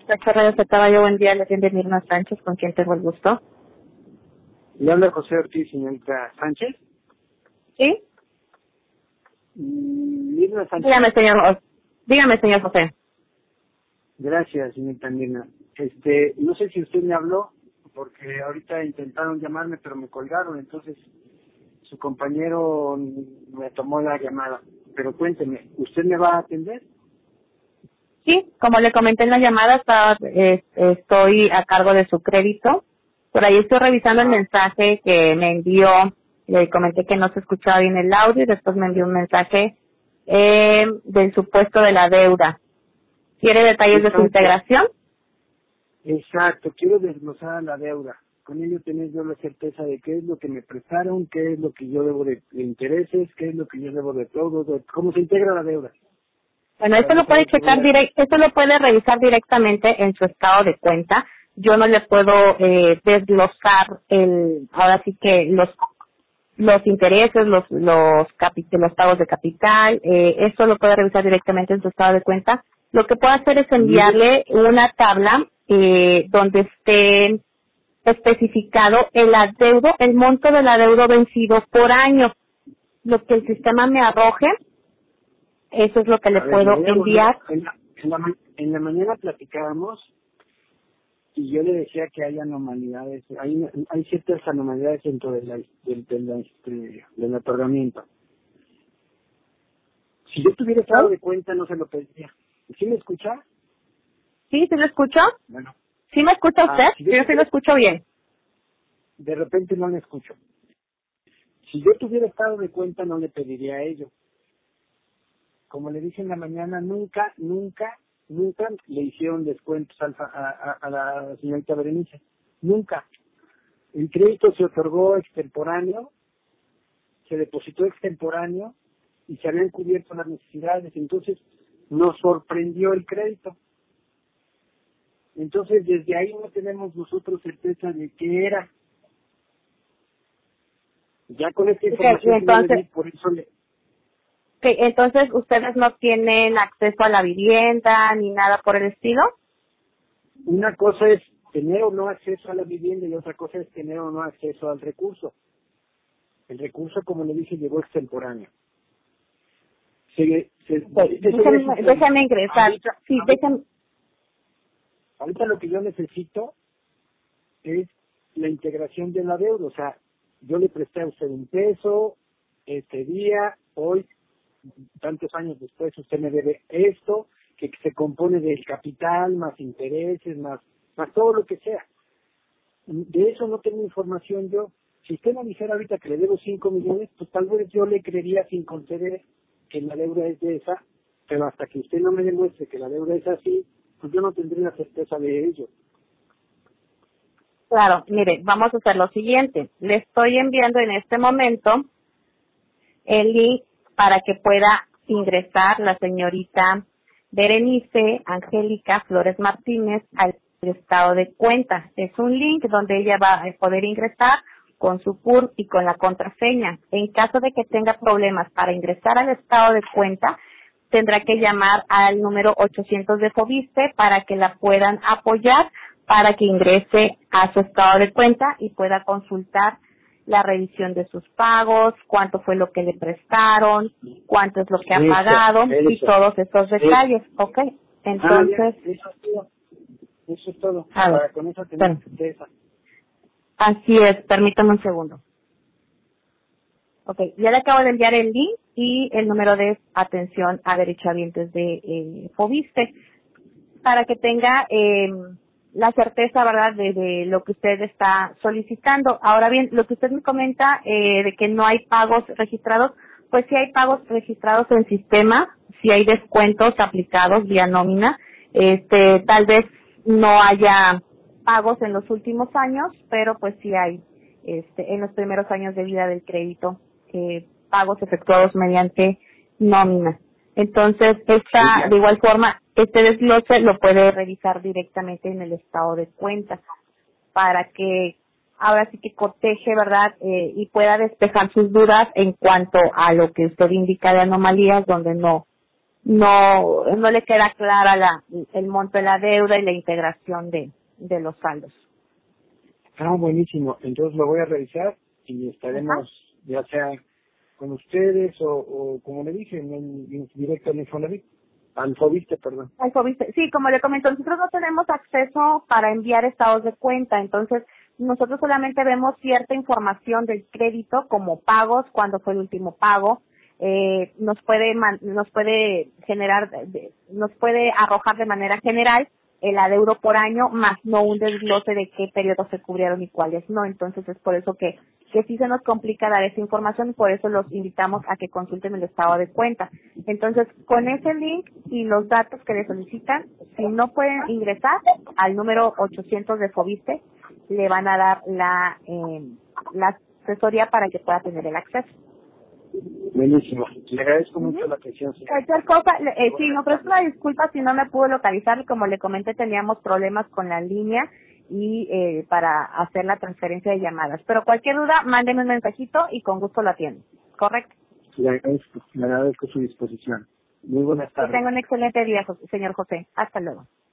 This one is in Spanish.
Cachorro de Caballo, buen día, le atiende Mirna Sánchez, con quien tengo el gusto. Le habla José Ortiz, señorita Sánchez. ¿Sí? Mirna Sánchez. Dígame, señor José. Gracias, señorita Mirna. No sé si usted me habló, porque ahorita intentaron llamarme, pero me colgaron, entonces su compañero me tomó la llamada. Pero cuénteme, ¿usted me va a atender? Sí, como le comenté en la llamada, estoy a cargo de su crédito. Por ahí estoy revisando el mensaje que me envió. Le comenté que no se escuchaba bien el audio y después me envió un mensaje del supuesto de la deuda. ¿Quiere detalles de su integración? Exacto, quiero desglosar la deuda. Con ello tener yo la certeza de qué es lo que me prestaron, qué es lo que yo debo de intereses, qué es lo que yo debo de todo, cómo se integra la deuda. Bueno, esto lo puede checar esto lo puede revisar directamente en su estado de cuenta. Yo no le puedo desglosar ahora sí que los intereses, los pagos de capital, esto lo puede revisar directamente en su estado de cuenta. Lo que puedo hacer es enviarle una tabla donde esté especificado el monto del adeudo vencido por año. Lo que el sistema me arroje, eso es lo que le puedo enviar. En la mañana platicábamos y yo le decía que hay anomalidades, hay ciertas anomalidades dentro del otorgamiento. Si yo tuviera estado de cuenta no se lo pediría. ¿Sí me escucha? ¿Sí? ¿Sí lo escucho? Bueno. ¿Sí me escucha usted? Si Yo sí lo escucho bien. De repente no le escucho. Si yo tuviera estado de cuenta no le pediría ello. Como le dije en la mañana, nunca le hicieron descuentos a la señorita Berenice. Nunca. El crédito se otorgó extemporáneo, se depositó extemporáneo y se habían cubierto las necesidades. Entonces, nos sorprendió el crédito. Entonces, desde ahí no tenemos nosotros certeza de qué era. Ya con esta información que yo le di, por eso le... Entonces, ¿ustedes no tienen acceso a la vivienda ni nada por el estilo? Una cosa es tener o no acceso a la vivienda y otra cosa es tener o no acceso al recurso. El recurso, como le dije, llegó extemporáneo. Déjame ingresar. Ahorita lo que yo necesito es la integración de la deuda. O sea, yo le presté a usted $1 este día, hoy, tantos años después, usted me debe esto, que se compone del capital, más intereses, más todo lo que sea. De eso no tengo información yo. Si usted me dijera ahorita que le debo 5 millones, pues tal vez yo le creería sin conceder que la deuda es de esa, pero hasta que usted no me demuestre que la deuda es así, pues yo no tendría certeza de ello. Claro, mire, vamos a hacer lo siguiente. Le estoy enviando en este momento el link para que pueda ingresar la señorita Berenice Angélica Flores Martínez al estado de cuenta. Es un link donde ella va a poder ingresar con su CURP y con la contraseña. En caso de que tenga problemas para ingresar al estado de cuenta, tendrá que llamar al número 800 de Fobiste para que la puedan apoyar para que ingrese a su estado de cuenta y pueda consultar la revisión de sus pagos, cuánto fue lo que le prestaron, cuánto es lo que ha pagado y todos esos detalles, ¿ok? Entonces... Eso es todo. Para con eso tener certeza. Así es, permítame un segundo. Ok, ya le acabo de enviar el link y el número de atención a derechohabientes de Fobiste para que tenga la certeza, ¿verdad?, de lo que usted está solicitando. Ahora bien, lo que usted me comenta de que no hay pagos registrados, pues sí hay pagos registrados en sistema, sí hay descuentos aplicados vía nómina, tal vez no haya pagos en los últimos años, pero pues sí hay en los primeros años de vida del crédito pagos efectuados mediante nómina. Entonces, de igual forma, este desglose lo puede revisar directamente en el estado de cuenta para que ahora sí que coteje, ¿verdad? Y pueda despejar sus dudas en cuanto a lo que usted indica de anomalías donde no no le queda clara el monto de la deuda y la integración de los saldos. Buenísimo. Entonces lo voy a revisar y estaremos, ya sea con ustedes o como le dije, en directo al Infonavit, al Fobiste, perdón. Al Fobiste. Sí, como le comento, nosotros no tenemos acceso para enviar estados de cuenta, entonces nosotros solamente vemos cierta información del crédito como pagos, cuándo fue el último pago, nos puede arrojar de manera general el adeudo por año, más no un desglose de qué periodos se cubrieron y cuáles no. Entonces es por eso que sí se nos complica dar esa información y por eso los invitamos a que consulten el estado de cuenta. Entonces, con ese link y los datos que le solicitan, si no pueden ingresar al número 800 de Fobiste, le van a dar la asesoría para que pueda tener el acceso. Buenísimo. Le agradezco mucho la atención. Cualquier cosa, sí, no, pero es una disculpa si no me pudo localizar. Como le comenté, teníamos problemas con la línea y para hacer la transferencia de llamadas. Pero cualquier duda, mándeme un mensajito y con gusto lo atiendo. ¿Correcto? Le agradezco su disposición. Muy buenas tardes. Que tenga un excelente día, señor José. Hasta luego.